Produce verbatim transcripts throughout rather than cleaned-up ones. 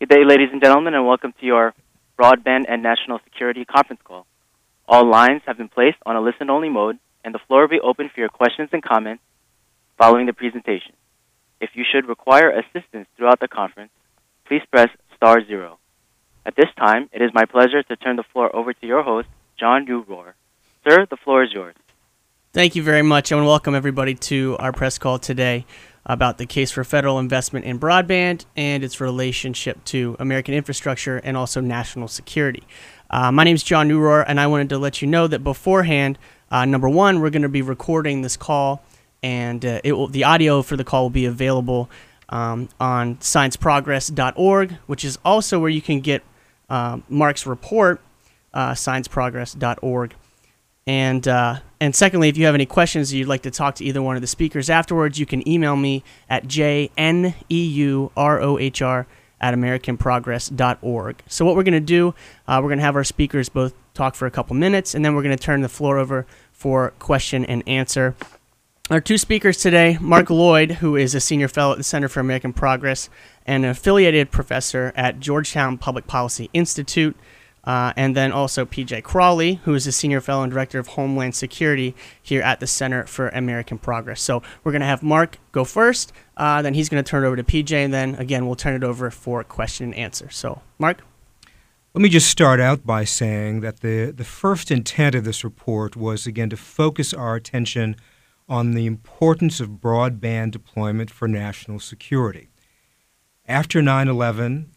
Good day, ladies and gentlemen, and welcome to your Broadband and National Security conference call. All lines have been placed on a listen-only mode, and the floor will be open for your questions and comments following the presentation. If you should require assistance throughout the conference, please press star zero. At this time, it is my pleasure to turn the floor over to your host, John Newrohr. Sir, the floor is yours. Thank you very much, and welcome everybody to our press call today about the case for federal investment in broadband and its relationship to American infrastructure and also national security. Uh, my name is John Newrohr, and I wanted to let you know that beforehand, uh, number one, we're going to be recording this call, and uh, it will, the audio for the call will be available um, on science progress dot org, which is also where you can get uh, Mark's report, uh, science progress dot org. And uh, and secondly, if you have any questions or you'd like to talk to either one of the speakers afterwards, you can email me at j n e u r o h r at american progress dot org. So what we're going to do, uh, we're going to have our speakers both talk for a couple minutes, and then we're going to turn the floor over for question and answer. Our two speakers today, Mark Lloyd, who is a senior fellow at the Center for American Progress and an affiliated professor at Georgetown Public Policy Institute. Uh, and then also P J Crowley, who is a senior fellow and director of Homeland Security here at the Center for American Progress. So we're going to have Mark go first, uh, then he's going to turn it over to P J, and then again we'll turn it over for question and answer. So, Mark? Let me just start out by saying that the, the first intent of this report was, again, to focus our attention on the importance of broadband deployment for national security. After nine eleven,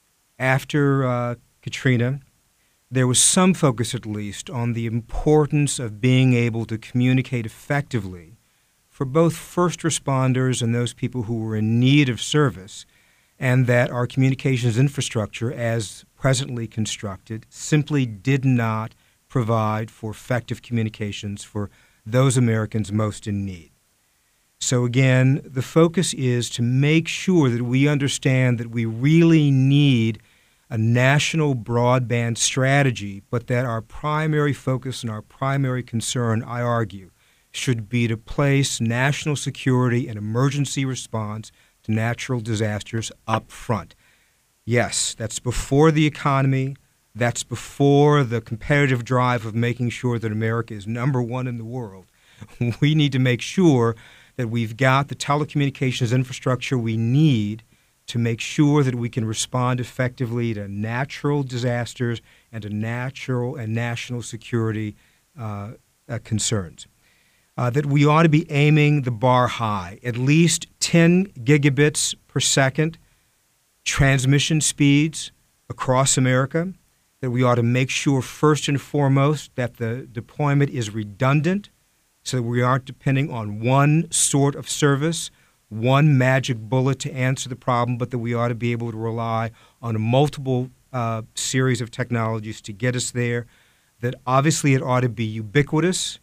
after uh, Katrina, there was some focus, at least, on the importance of being able to communicate effectively for both first responders and those people who were in need of service, and that our communications infrastructure, as presently constructed, simply did not provide for effective communications for those Americans most in need. So again, the focus is to make sure that we understand that we really need a national broadband strategy, but that our primary focus and our primary concern, I argue, should be to place national security and emergency response to natural disasters up front. Yes, that's before the economy. That's before the competitive drive of making sure that America is number one in the world. We need to make sure that we've got the telecommunications infrastructure we need to make sure that we can respond effectively to natural disasters and to natural and national security uh, uh, concerns. Uh, that we ought to be aiming the bar high, at least ten gigabits per second transmission speeds across America, that we ought to make sure first and foremost that the deployment is redundant so that we aren't depending on one sort of service, one magic bullet to answer the problem, but that we ought to be able to rely on a multiple uh, series of technologies to get us there, that obviously it ought to be ubiquitous,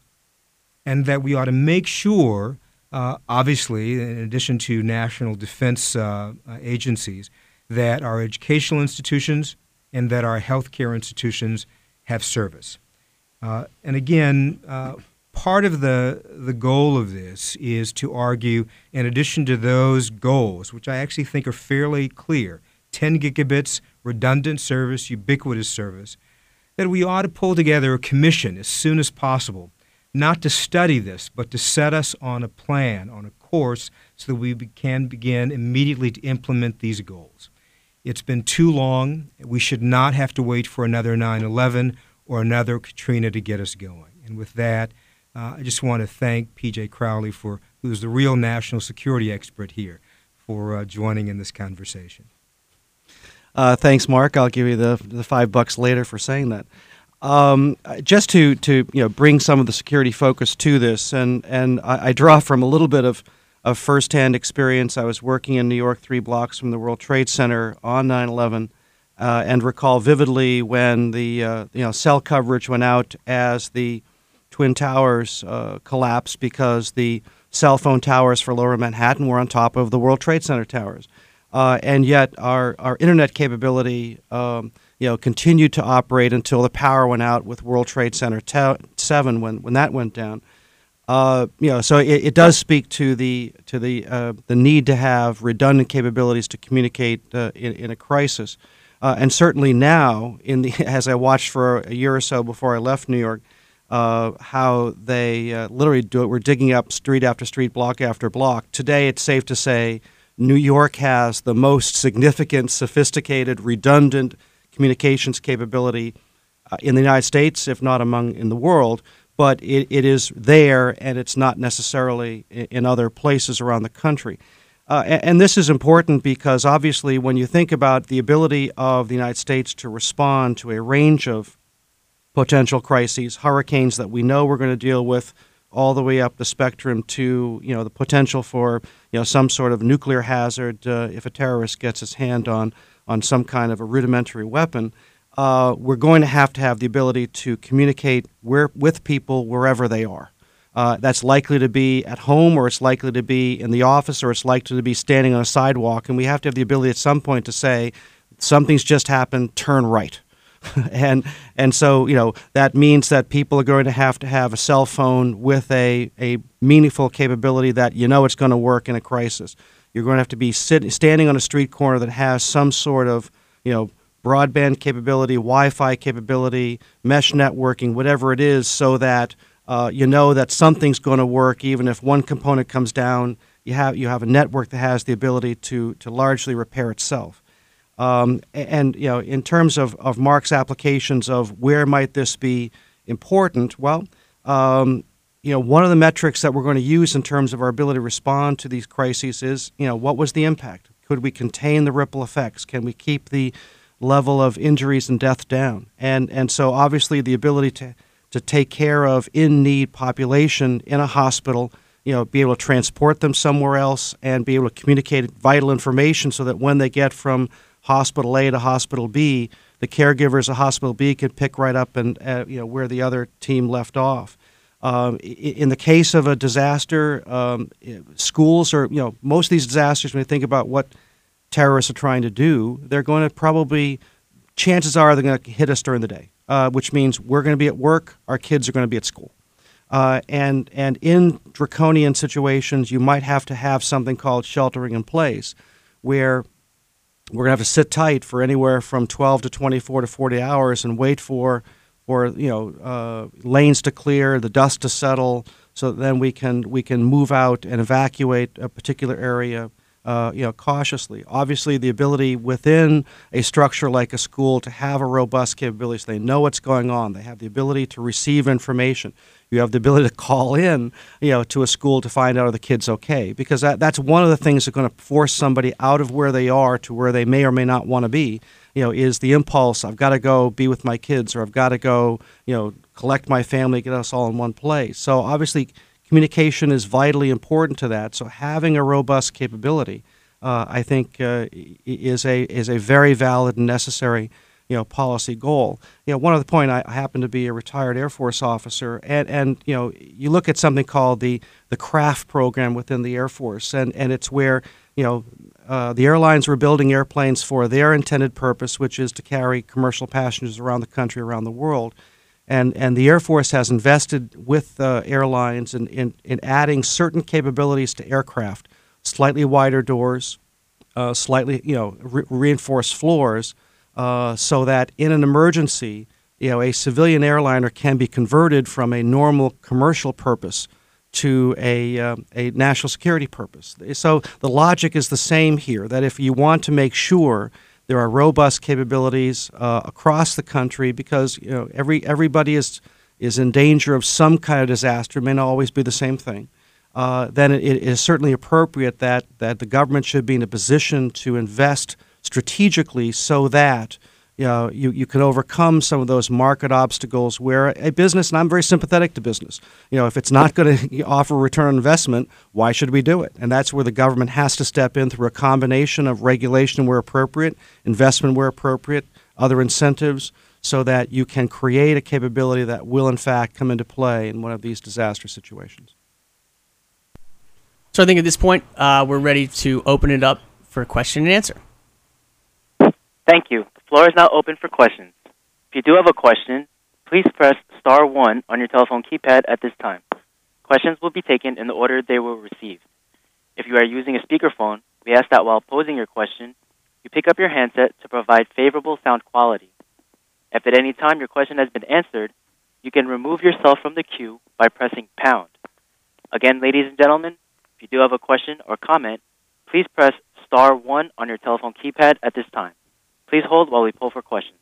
and that we ought to make sure, uh, obviously, in addition to national defense uh, uh, agencies, that our educational institutions and that our healthcare institutions have service. Uh, and again, uh, part of the, the goal of this is to argue, in addition to those goals, which I actually think are fairly clear, ten gigabits, redundant service, ubiquitous service, that we ought to pull together a commission as soon as possible, not to study this, but to set us on a plan, on a course, so that we can begin immediately to implement these goals. It's been too long. We should not have to wait for another nine eleven or another Katrina to get us going. And with that, Uh, I just want to thank P J Crowley, for, who's the real national security expert here, for uh, joining in this conversation. Uh, thanks, Mark. I'll give you the the five bucks later for saying that. Um, just to to you know bring some of the security focus to this, and and I, I draw from a little bit of of firsthand experience. I was working in New York, three blocks from the World Trade Center on nine eleven, uh, and recall vividly when the uh, you know cell coverage went out as the Twin Towers uh, collapsed, because the cell phone towers for Lower Manhattan were on top of the World Trade Center towers. Uh, and yet our, our internet capability um, you know, continued to operate until the power went out with World Trade Center seven when, when that went down. Uh, you know, so it, it does speak to the to the uh, the need to have redundant capabilities to communicate uh, in, in a crisis, uh, and certainly now, in the as I watched for a year or so before I left New York, uh, how they uh, literally do it. We're digging up street after street, block after block. Today, it's safe to say New York has the most significant, sophisticated, redundant communications capability uh, in the United States, if not among in the world. But it, it is there, and it's not necessarily in, in other places around the country. Uh, and, and this is important because, obviously, when you think about the ability of the United States to respond to a range of potential crises, hurricanes that we know we're going to deal with, all the way up the spectrum to, you know, the potential for, you know, some sort of nuclear hazard uh, if a terrorist gets his hand on on some kind of a rudimentary weapon. Uh, we're going to have to have the ability to communicate where, with people wherever they are. Uh, that's likely to be at home, or it's likely to be in the office, or it's likely to be standing on a sidewalk. And we have to have the ability at some point to say, something's just happened, turn right. and and so, you know, that means that people are going to have to have a cell phone with a, a meaningful capability that you know it's going to work in a crisis. You're going to have to be sit, standing on a street corner that has some sort of, you know, broadband capability, Wi-Fi capability, mesh networking, whatever it is, so that uh, you know that something's going to work even if one component comes down. You have you have a network that has the ability to to largely repair itself. Um, and, you know, in terms of, of Mark's applications of where might this be important, well, um, you know, one of the metrics that we're going to use in terms of our ability to respond to these crises is, you know, what was the impact? Could we contain the ripple effects? Can we keep the level of injuries and death down? And and so obviously the ability to, to take care of in-need population in a hospital, you know, be able to transport them somewhere else and be able to communicate vital information so that when they get from Hospital A to Hospital B, the caregivers at Hospital B can pick right up and uh, you know, where the other team left off. Um, in the case of a disaster, um, schools are, you know, most of these disasters, when you think about what terrorists are trying to do, they're going to probably, chances are they're going to hit us during the day, uh, which means we're going to be at work, our kids are going to be at school. Uh, and, and in draconian situations, you might have to have something called sheltering in place, where we're going to have to sit tight for anywhere from twelve to twenty-four to forty hours and wait for, for you know, uh, lanes to clear, the dust to settle, so that then we can we can move out and evacuate a particular area, uh, you know, cautiously. Obviously, the ability within a structure like a school to have a robust capability, so they know what's going on. They have the ability to receive information. You have the ability to call in, you know, to a school to find out are the kids okay, because that, that's one of the things that's going to force somebody out of where they are to where they may or may not want to be, you know, is the impulse, I've got to go be with my kids, or I've got to go, you know, collect my family, get us all in one place. So obviously communication is vitally important to that. So having a robust capability, uh, I think, uh, is a is a very valid and necessary, you know, policy goal. You know, one other point, I happen to be a retired Air Force officer, and, and you know, you look at something called the, the CRAFT program within the Air Force, and, and it's where, you know, uh, the airlines were building airplanes for their intended purpose, which is to carry commercial passengers around the country, around the world. And, and the Air Force has invested with uh, airlines in, in, in adding certain capabilities to aircraft, slightly wider doors, uh, slightly, you know, re- reinforced floors, Uh, so that in an emergency, you know, a civilian airliner can be converted from a normal commercial purpose to a uh, a national security purpose. So the logic is the same here, that if you want to make sure there are robust capabilities uh, across the country, because, you know, every everybody is is in danger of some kind of disaster, it may not always be the same thing, uh, then it, it is certainly appropriate that, that the government should be in a position to invest strategically so that, you know, you, you can overcome some of those market obstacles where a business, and I'm very sympathetic to business, you know, if it's not going to offer return on investment, why should we do it? And that's where the government has to step in through a combination of regulation where appropriate, investment where appropriate, other incentives, so that you can create a capability that will in fact come into play in one of these disaster situations. So I think at this point, uh, we're ready to open it up for question and answer. Thank you. The floor is now open for questions. If you do have a question, please press star one on your telephone keypad at this time. Questions will be taken in the order they were received. If you are using a speakerphone, we ask that while posing your question, you pick up your handset to provide favorable sound quality. If at any time your question has been answered, you can remove yourself from the queue by pressing pound. Again, ladies and gentlemen, if you do have a question or comment, please press star one on your telephone keypad at this time. Please hold while we pull for questions.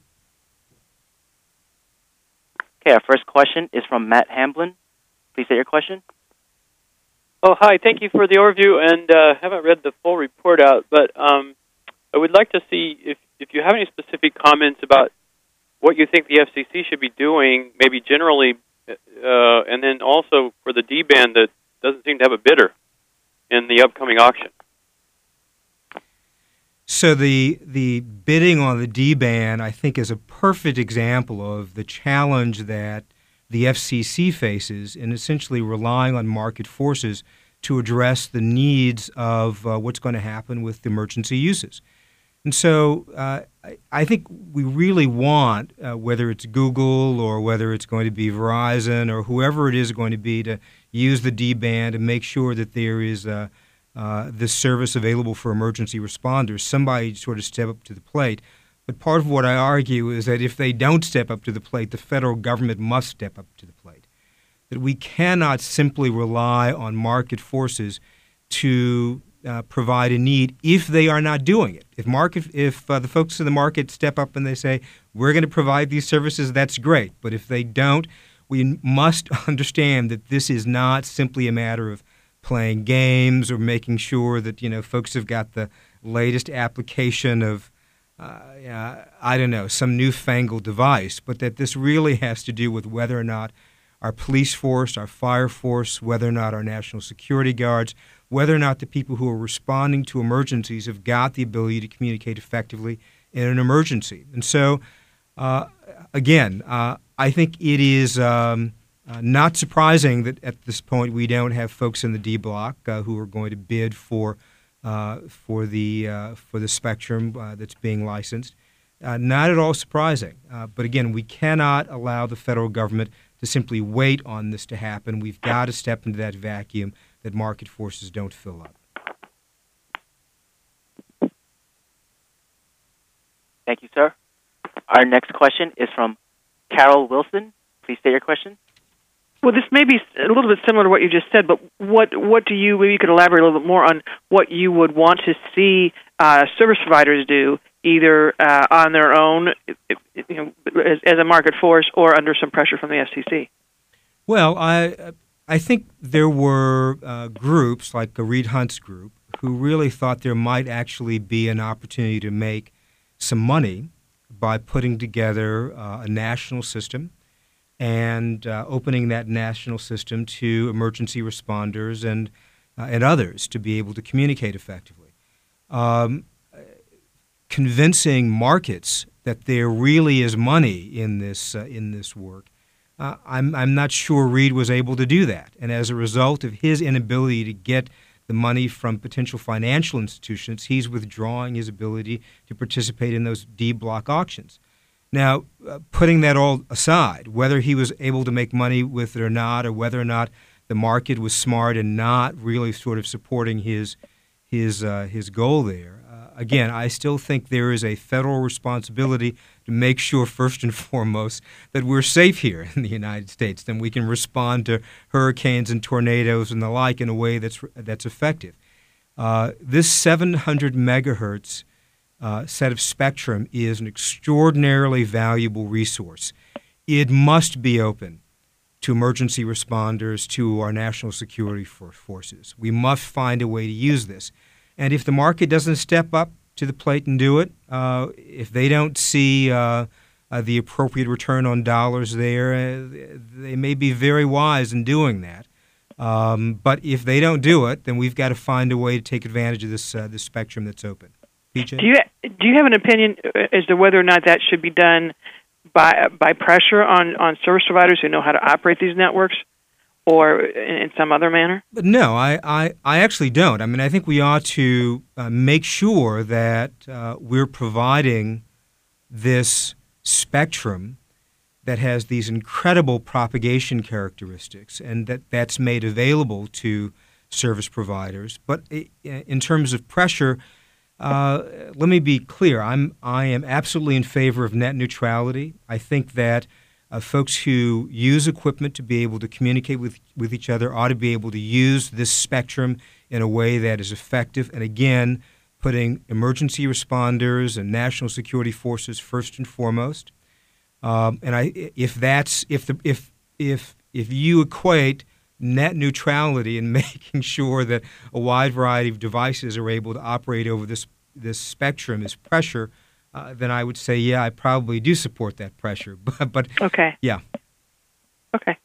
Okay, our first question is from Matt Hamblin. Please state your question. Oh, hi. Thank you for the overview, and uh, haven't read the full report out, but um, I would like to see if, if you have any specific comments about what you think the F C C should be doing, maybe generally, uh, and then also for the D-band that doesn't seem to have a bidder in the upcoming auction. So the the bidding on the D-band, I think, is a perfect example of the challenge that the F C C faces in essentially relying on market forces to address the needs of uh, what's going to happen with emergency uses. And so uh, I, I think we really want, uh, whether it's Google or whether it's going to be Verizon or whoever it is going to be, to use the D-band and make sure that there is uh, uh, this service available for emergency responders, somebody sort of step up to the plate. But part of what I argue is that if they don't step up to the plate, the federal government must step up to the plate. That we cannot simply rely on market forces to uh, provide a need if they are not doing it. If market, if uh, the folks in the market step up and they say, we're going to provide these services, that's great. But if they don't, we must understand that this is not simply a matter of playing games or making sure that, you know, folks have got the latest application of Uh, uh, I don't know, some newfangled device, but that this really has to do with whether or not our police force, our fire force, whether or not our national security guards, whether or not the people who are responding to emergencies have got the ability to communicate effectively in an emergency. And so, uh, again, uh, I think it is um, uh, not surprising that at this point we don't have folks in the D block uh, who are going to bid for Uh, for the uh, for the spectrum uh, that's being licensed. Uh, not at all surprising. Uh, but again, we cannot allow the federal government to simply wait on this to happen. We've got to step into that vacuum that market forces don't fill up. Thank you, sir. Our next question is from Carol Wilson. Please state your question. Well, this may be a little bit similar to what you just said, but what what do you, maybe you could elaborate a little bit more on what you would want to see uh, service providers do, either uh, on their own, you know, as, as a market force, or under some pressure from the F C C? Well, I I think there were uh, groups like the Reed Hunts group who really thought there might actually be an opportunity to make some money by putting together uh, a national system and uh, opening that national system to emergency responders and uh, and others to be able to communicate effectively. Um, convincing markets that there really is money in this uh, in this work, uh, I'm I'm not sure Reed was able to do that, and as a result of his inability to get the money from potential financial institutions, he's withdrawing his ability to participate in those D block auctions. Now, uh, putting that all aside, whether he was able to make money with it or not, or whether or not the market was smart and not really sort of supporting his his uh, his goal there, uh, again, I still think there is a federal responsibility to make sure, first and foremost, that we're safe here in the United States, then we can respond to hurricanes and tornadoes and the like in a way that's that's effective. Uh, this seven hundred megahertz Uh, set of spectrum is an extraordinarily valuable resource. It must be open to emergency responders, to our national security for forces. We must find a way to use this. And if the market doesn't step up to the plate and do it, uh, if they don't see uh, uh, the appropriate return on dollars there, uh, they may be very wise in doing that. Um, but if they don't do it, then we've got to find a way to take advantage of this, uh, this spectrum that's open. P J? Do you do you have an opinion as to whether or not that should be done by by pressure on, on service providers who know how to operate these networks, or in, in some other manner? But no, I, I, I actually don't. I mean, I think we ought to uh, make sure that uh, we're providing this spectrum that has these incredible propagation characteristics, and that that's made available to service providers. But in terms of pressure, uh, let me be clear. I'm I am absolutely in favor of net neutrality. I think that uh, folks who use equipment to be able to communicate with, with each other ought to be able to use this spectrum in a way that is effective. And again, putting emergency responders and national security forces first and foremost. Um, and I, if that's if the if if if you equate net neutrality and making sure that a wide variety of devices are able to operate over this this spectrum as pressure, uh, then I would say, yeah, I probably do support that pressure. But, but okay, yeah, okay.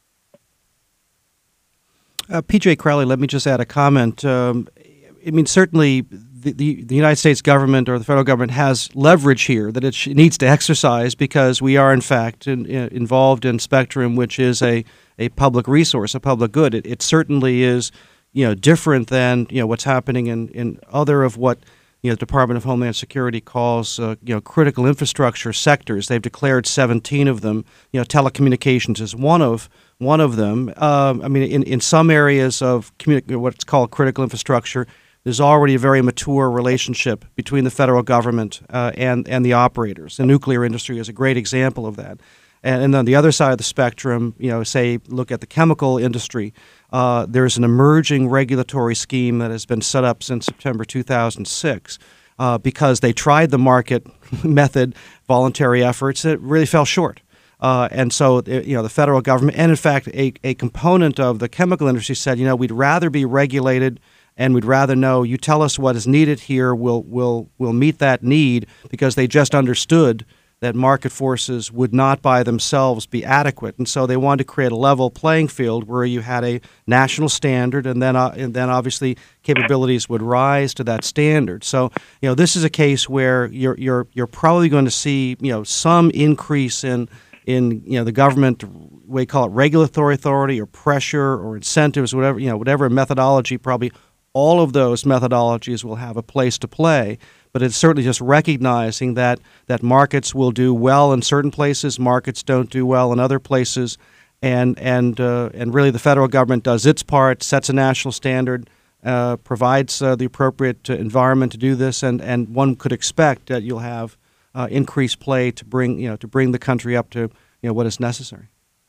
Uh, P J Crowley, let me just add a comment. Um, I mean, certainly the, the, the United States government or the federal government has leverage here that it sh- needs to exercise, because we are, in fact, in, in, involved in spectrum, which is a, a public resource, a public good. It, it certainly is, you know, different than, you know, what's happening in, in other of what, you know, the Department of Homeland Security calls, uh, you know, critical infrastructure sectors. They've declared seventeen of them. You know, telecommunications is one of one of them. Um, I mean, in, in some areas of communi- what's called critical infrastructure, there's already a very mature relationship between the federal government uh, and and the operators. The nuclear industry is a great example of that. And, and on the other side of the spectrum, you know, say look at the chemical industry. Uh, there's an emerging regulatory scheme that has been set up since September two thousand six uh, because they tried the market method, voluntary efforts, that really fell short. Uh, and so, you know, the federal government, and in fact, a, a component of the chemical industry said, you know, we'd rather be regulated, and we'd rather know you tell us what is needed here, we'll we'll we'll meet that need, because they just understood that market forces would not by themselves be adequate, and so they wanted to create a level playing field where you had a national standard, and then uh, and then obviously capabilities would rise to that standard. So, you know, this is a case where you're you're you're probably going to see, you know, some increase in in you know the government, we call it regulatory authority or pressure or incentives, whatever you know whatever methodology. Probably all of those methodologies will have a place to play. But it's certainly just recognizing that that markets will do well in certain places, markets don't do well in other places, and and uh, and really the federal government does its part, sets a national standard, uh, provides uh, the appropriate uh, environment to do this, and, and one could expect that you'll have uh, increased play to bring you know to bring the country up to you know what is necessary.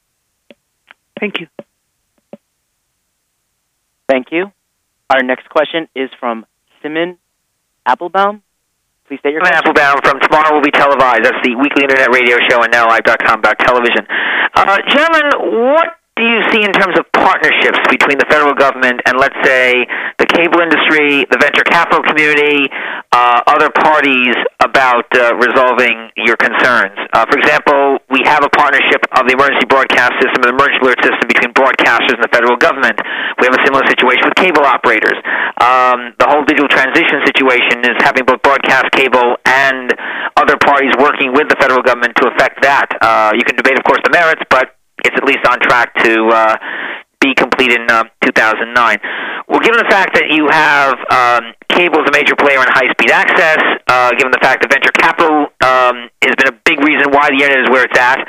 Thank you. Thank you. Our next question is from Simon Applebaum. Please state your question. Applebaum from Tomorrow Will Be Televised. That's the weekly internet radio show on now live dot com television. Uh, gentlemen, what do you see in terms of partnerships between the federal government and, let's say, the cable industry, the venture capital community, uh, other parties about uh, resolving your concerns? Uh, for example, we have a partnership of the emergency broadcast system and the emergency alert system between broadcasters and the federal government. We have a similar situation with cable operators. Um, the whole digital transition situation is having both broadcast cable and other parties working with the federal government to affect that. Uh, you can debate, of course, the merits, but it's at least on track to uh, be complete in uh, two thousand nine. Well, given the fact that you have um, cable as a major player in high-speed access, uh, given the fact that venture capital um, has been a big reason why the internet is where it's at,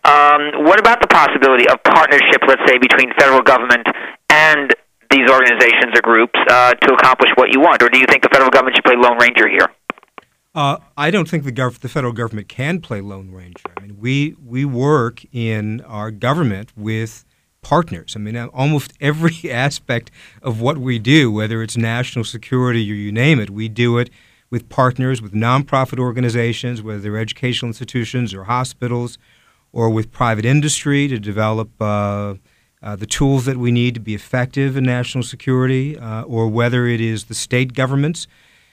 um, what about the possibility of partnership, let's say, between federal government and these organizations or groups uh, to accomplish what you want? Or do you think the federal government should play Lone Ranger here? Uh, I don't think the, gov- the federal government can play Lone Ranger. I mean, we we work in our government with partners. I mean, almost every aspect of what we do, whether it's national security or you name it, we do it with partners, with nonprofit organizations, whether they're educational institutions or hospitals, or with private industry to develop uh, uh, the tools that we need to be effective in national security, uh, or whether it is the state governments.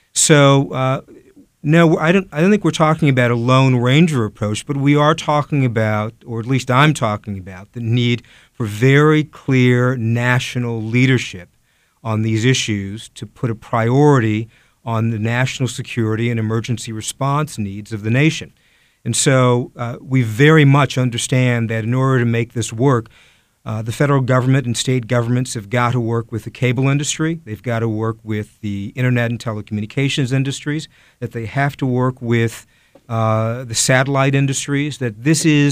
So. Uh, No, I don't. I don't think we're talking about a Lone Ranger approach, but we are talking about, or at least I'm talking about, the need for very clear national leadership on these issues to put a priority on the national security and emergency response needs of the nation. And so uh, we very much understand that in order to make this work, Uh, the federal government and state governments have got to work with the cable industry. They've got to work with the internet and telecommunications industries, that they have to work with uh, the satellite industries, that this is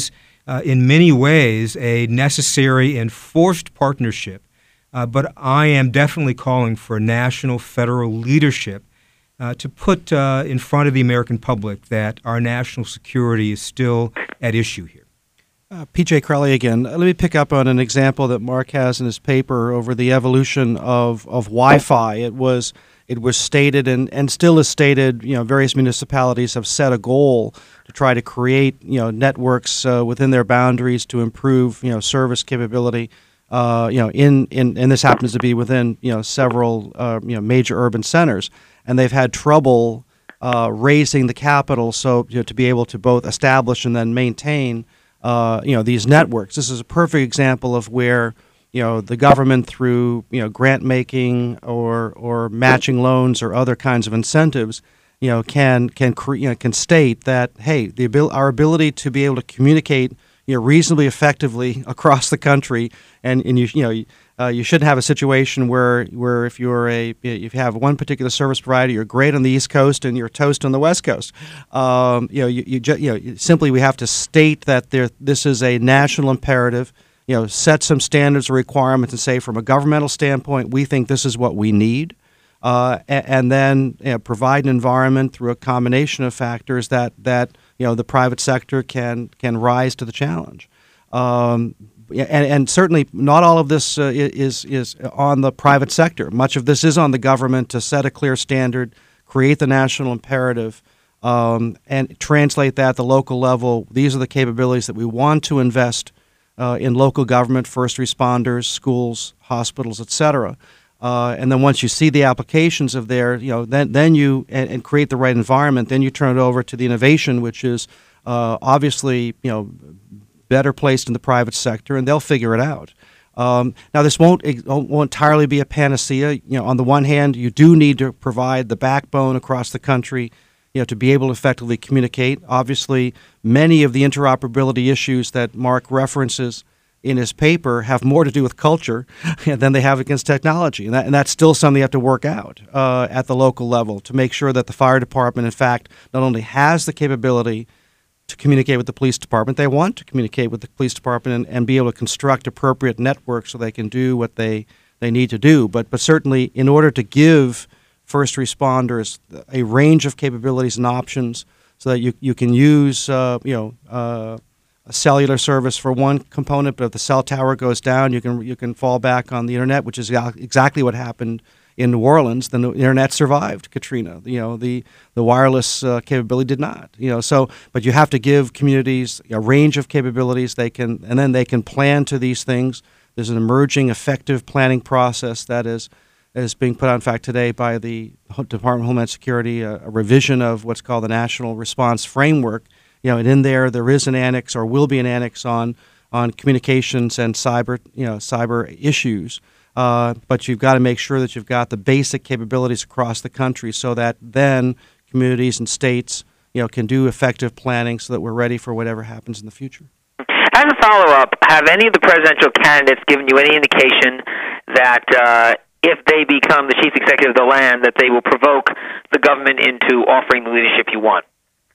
uh, in many ways, a necessary and forced partnership. Uh, but I am definitely calling for national federal leadership uh, to put uh, in front of the American public that our national security is still at issue here. Uh, P J Crowley again. Let me pick up on an example that Mark has in his paper over the evolution of, of Wi-Fi. It was it was stated and, and still is stated, you know, various municipalities have set a goal to try to create, you know, networks uh, within their boundaries to improve, you know, service capability. Uh, you know, in, in and this happens to be within, you know, several uh, you know major urban centers, and they've had trouble uh, raising the capital so you know, to be able to both establish and then maintain uh, you know these networks. This is a perfect example of where you know the government through you know grant making or or matching loans or other kinds of incentives you know can can cre- you know, can state that hey the abil- our ability to be able to communicate you know, reasonably effectively across the country, and, and you you know uh, you shouldn't have a situation where where if you're a if you have one particular service provider, you're great on the East Coast and you're toast on the West Coast. Um, you know you you, ju- you know simply we have to state that there this is a national imperative. You know, set some standards or requirements and say from a governmental standpoint, we think this is what we need, uh, and, and then you know, provide an environment through a combination of factors that that. You know, the private sector can can rise to the challenge, um, and, and certainly not all of this uh, is is on the private sector. Much of this is on the government to set a clear standard, create the national imperative, um, and translate that at the local level. These are the capabilities that we want to invest uh, in local government, first responders, schools, hospitals, et cetera. Uh, and then once you see the applications of there, you know, then then you and, and create the right environment. Then you turn it over to the innovation, which is uh, obviously you know better placed in the private sector, and they'll figure it out. Um, now, this won't won't entirely be a panacea. You know, on the one hand, you do need to provide the backbone across the country, you know, to be able to effectively communicate. Obviously, many of the interoperability issues that Mark references in his paper have more to do with culture than they have against technology. And, that, and that's still something you have to work out uh, at the local level to make sure that the fire department, in fact, not only has the capability to communicate with the police department, they want to communicate with the police department and, and be able to construct appropriate networks so they can do what they, they need to do. But, but certainly in order to give first responders a range of capabilities and options so that you, you can use, uh, you know, uh, a cellular service for one component, but if the cell tower goes down, you can you can fall back on the internet, which is exactly what happened in New Orleans. The internet survived Katrina. You know, the the wireless uh, capability did not. You know, so but you have to give communities a range of capabilities they can, and then they can plan to these things. There's an emerging effective planning process that is is being put on, in fact, today by the Department of Homeland Security, a, a revision of what's called the National Response Framework. You know, and in there, there is an annex, or will be an annex on on communications and cyber, you know, cyber issues. Uh, but you've got to make sure that you've got the basic capabilities across the country, so that then communities and states, you know, can do effective planning, so that we're ready for whatever happens in the future. As a follow-up, have any of the presidential candidates given you any indication that uh, if they become the chief executive of the land, that they will provoke the government into offering the leadership you want?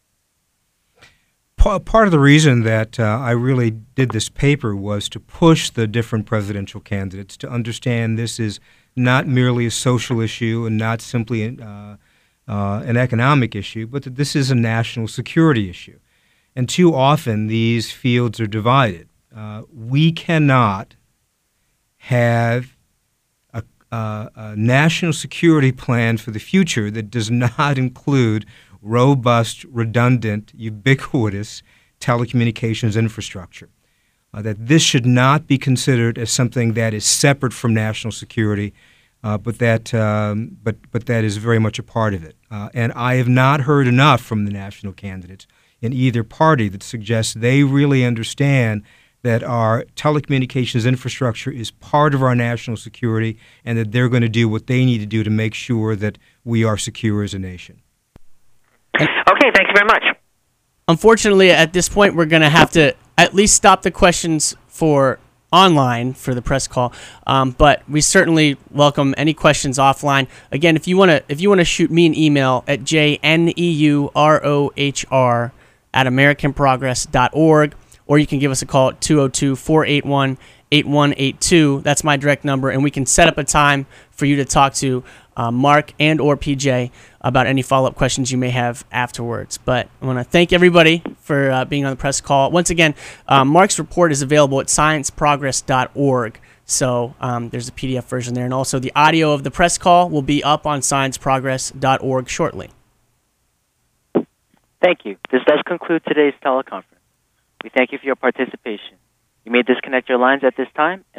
Part of the reason that uh, I really did this paper was to push the different presidential candidates to understand this is not merely a social issue and not simply an, uh, uh, an economic issue, but that this is a national security issue. And too often these fields are divided. Uh, we cannot have a, a, a national security plan for the future that does not include robust, redundant, ubiquitous telecommunications infrastructure. Uh, that this should not be considered as something that is separate from national security, uh, but that um, but but that is very much a part of it. Uh, and I have not heard enough from the national candidates in either party that suggests they really understand that our telecommunications infrastructure is part of our national security, and that they're going to do what they need to do to make sure that we are secure as a nation. Okay, thank you very much. Unfortunately, at this point, we're going to have to at least stop the questions for online for the press call. Um, but we certainly welcome any questions offline. Again, if you want to, if you want to shoot me an email at j n e u r o h r at american progress dot org, or you can give us a call at two oh two, four eight one, eight one eight two. That's my direct number, and we can set up a time for you to talk to uh, Mark and or P J about any follow-up questions you may have afterwards. But I want to thank everybody for uh, being on the press call. Once again, um, Mark's report is available at science progress dot org. So um, there's a P D F version there. And also the audio of the press call will be up on science progress dot org shortly. Thank you. This does conclude today's teleconference. We thank you for your participation. You may disconnect your lines at this time.